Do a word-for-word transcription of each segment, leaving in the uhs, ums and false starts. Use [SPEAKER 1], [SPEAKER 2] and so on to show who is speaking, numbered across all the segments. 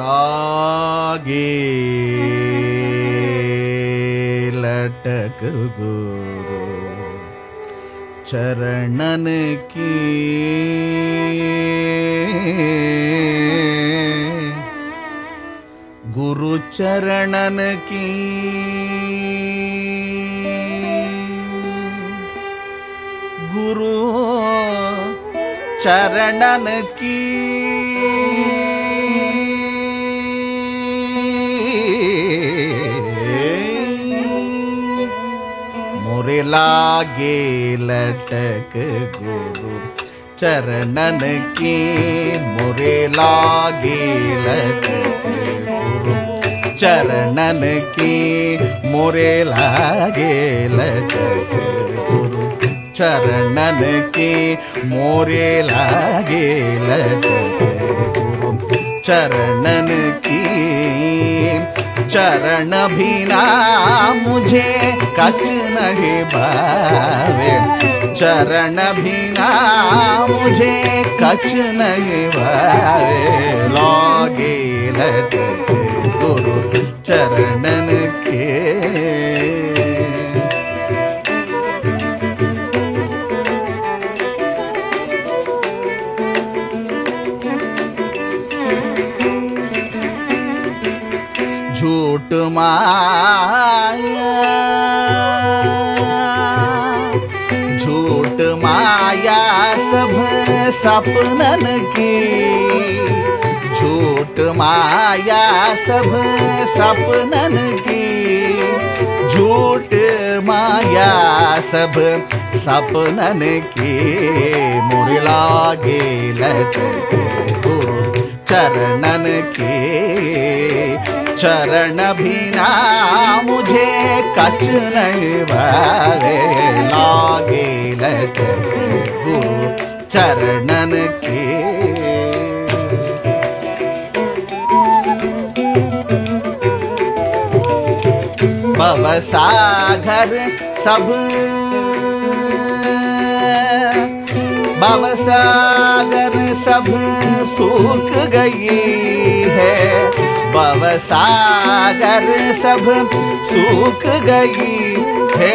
[SPEAKER 1] लागे लटक गुरु चरणन की, गुरु चरणन की, गुरु चरणन की, मोरे लागे लटक गुरु चरणन की, मोरे लागे लटक गुरु चरणन की, मोरे लागे लटक गुरु चरणन की, मोरे लागे लटक गुरु चरणन की। चरण बिना मुझे कछ नहीं भावे, चरण बिना मुझे कछ नहीं भावे, लागे लटक गुरु चरणन के। झूठ माया, झूठ माया सब सपनन की, झूठ माया सब सपनन की, झूठ माया सब सपनन की, मोरे लागे लटक गुरु चरणन की। चरण बिना मुझे कछ नहीं भावे, लागे लटक गुरु चरणन की। भवसागर सब भवसागर सब सूख गई है, भवसागर सब सूख गई है,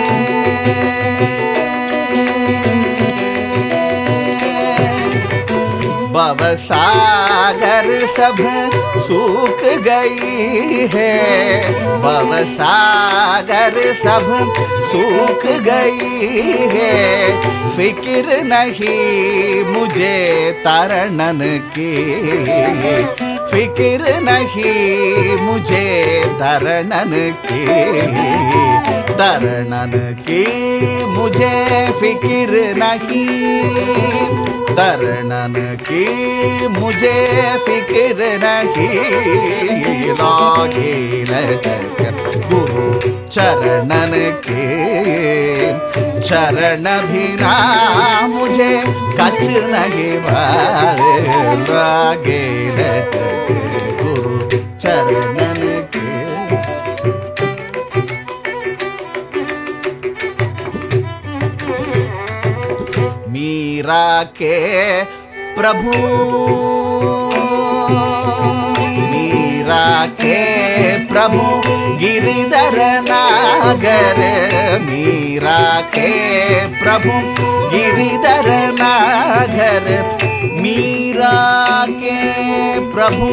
[SPEAKER 1] भवसागर सब सूख गई है, भवसागर सब सूख गई है, फिक्र नहीं मुझे तरणन की, फिक्र नहीं मुझे तरणन की, तरणन की मुझे फिक्र नहीं, तरणन की मुझे फिक्र नहीं, लागे लटक गुरु चरणन के। चरण बिना मुझे कछ नहीं भावे, लागे लटक गुरु चरणन के। मीरा के प्रभु, मीरा के प्रभु गिरिधर नागर, मीरा के प्रभु गिरिधर नागर, मीरा के प्रभु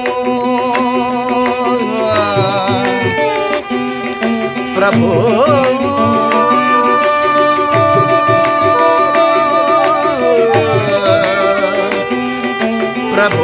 [SPEAKER 1] प्रभु प्रभु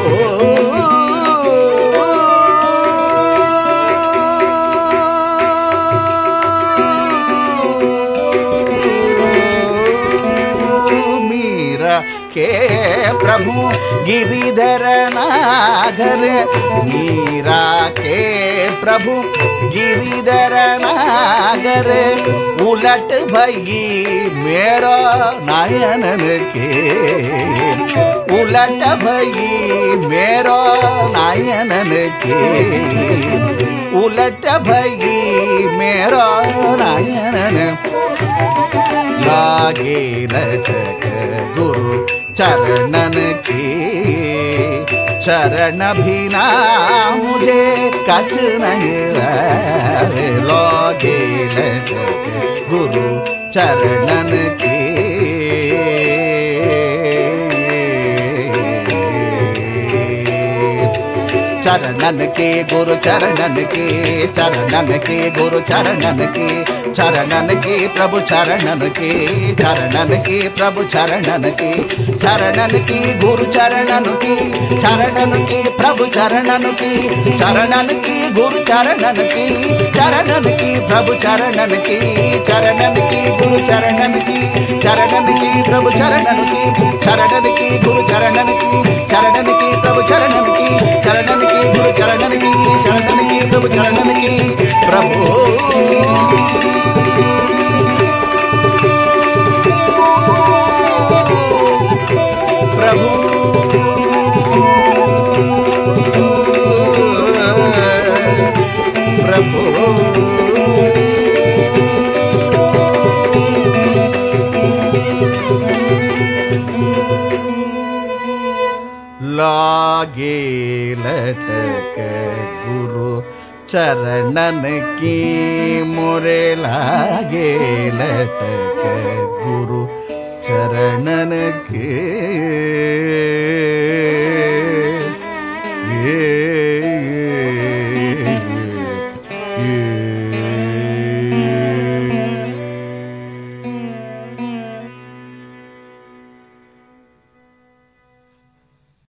[SPEAKER 1] मीरा के प्रभु गिरिधर नागर, मीरा के प्रभु गिरिधर नागर, उलट भई मेरा नयनन के, उलट भई मेरो नयनन के, उलट भई मेरो नयनन। लागे लटक गुरु चरणन की, चरण बिना मुझे कछ नहीं है, लागे लटक गुरु चरणन की। चरणन के गुरु चरणन के, चरणन के गुरु चरणन के, चरणन के प्रभु चरणन के, चरणन के प्रभु चरणन के, चरणन की गुरु चरणन की, चरणन के प्रभु चरणन की, चरणन की गुरु चरणन की, चरणन की प्रभु चरणन की, चरणन की गुरु चरणन की, चरणन की प्रभु चरणन की, चरणन की गुरु चरणन की, चरणन की प्रभु चरणन की, चरणन की गुरु चरणन की, चरणन की प्रभु चरणन की। प्रभु प्रभु प्रभु लागे लटक गुरु चरणन की, मोरे लागे लटक गुरु चरणन के। ये, ये, ये, ये।